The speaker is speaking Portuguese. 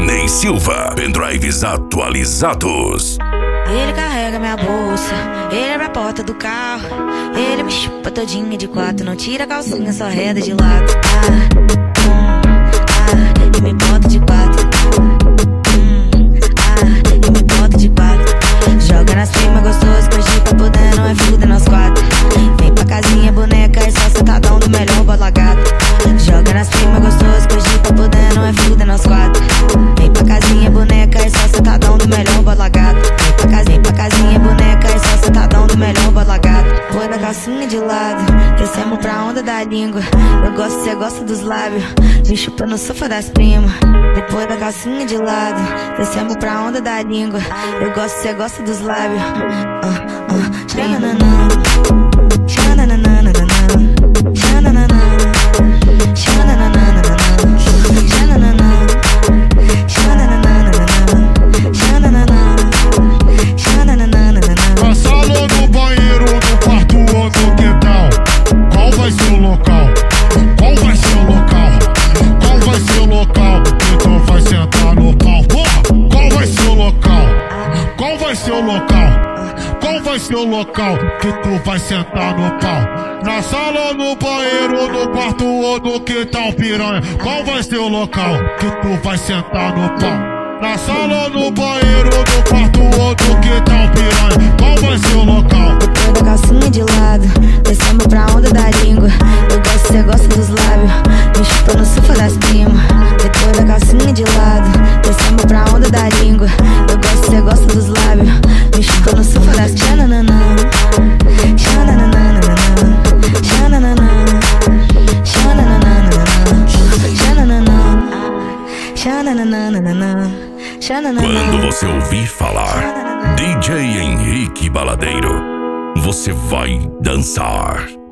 Ney Silva, pendrives atualizados. Ele carrega minha bolsa, ele abre a porta do carro, ele me chupa todinha de quatro, não tira a calcinha, só reda de lado. E me bota de quatro. E me bota de quatro. Joga nas primas gostoso, curtir pra poder, não é fuder nós quatro. Vem pra casinha, boneca, é só sentadão do melhor bola gato. Joga nas primas gostoso, curtir pra poder, não é fuder nós quatro. Vem pra casinha, boneca, é só sentadão do melhor bola gato. Vem pra casinha, boneca, é só sentadão do melhor bola gato. Põe da calcinha de lado, descemos pra onda da língua. Eu gosto, cê gosta dos lábios, me chupa no sofá das primas. Depois da calcinha de lado, descemos pra onda da língua. Eu gosto, cê gosta dos lábios. Xananana, xananana, xananana, xananana, xananana, xananana. Na sala ou no banheiro, no quarto ou no quintal? Qual vai ser o local? Qual vai ser o local? Qual vai ser o local que tu vai sentar no pau? Porra, qual vai ser o local? Qual vai ser o local? Qual vai ser o local que tu vai sentar no pau? Na sala ou no banheiro, no quarto ou no quintal, piranha? Qual vai ser o local que tu vai sentar no pau? Na sala ou no banheiro, no quarto ou no quintal, piranha? Qual vai ser o local? Depois da calcinha de lado, descemos pra onda da língua. Eu gosto, cê gosta dos lábios, me chupa no sofá das primas. Depois da calcinha de lado, descemos pra onda da língua. Eu gosto, cê gosta dos lábios, me chupa no sofá das xananana, xananana, xananana, xananana, xananana, xananana. Quando você ouvir falar DJ Henrique Baladeiro, você vai dançar.